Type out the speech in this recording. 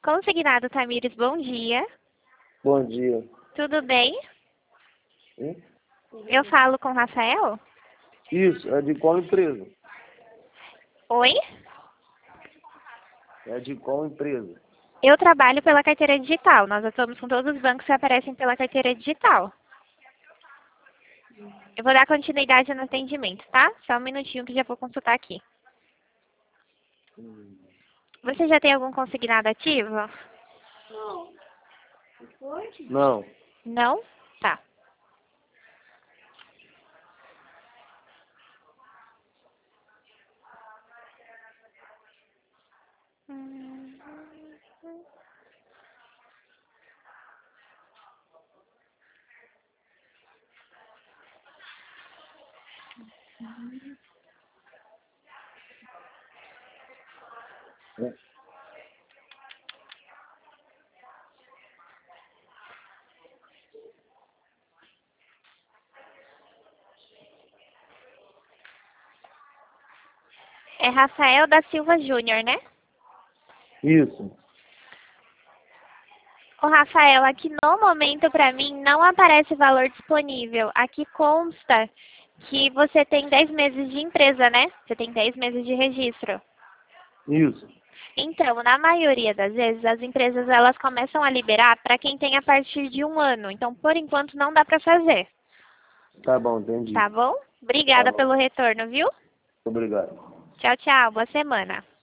Consignado Tamires, bom dia. Bom dia. Tudo bem? Hein? Eu falo com o Rafael? Isso, é de qual empresa? Oi? É de qual empresa? Eu trabalho pela carteira digital. Nós atuamos com todos os bancos que aparecem pela carteira digital. Eu vou dar continuidade no atendimento, tá? Só um minutinho que já vou consultar aqui. Você já tem algum consignado ativo? Não. Não? Tá. É Rafael da Silva Júnior, né? Isso. Ô, Rafael, aqui no momento para mim não aparece valor disponível. Aqui consta que você tem 10 meses de empresa, né? Você tem 10 meses de registro. Isso. Então, na maioria das vezes, as empresas elas começam a liberar para quem tem a partir de 1 ano. Então, por enquanto, não dá para fazer. Tá bom, entendi. Tá bom? Tá Obrigada bom. pelo retorno, viu? Obrigado. Tchau, tchau. Boa semana.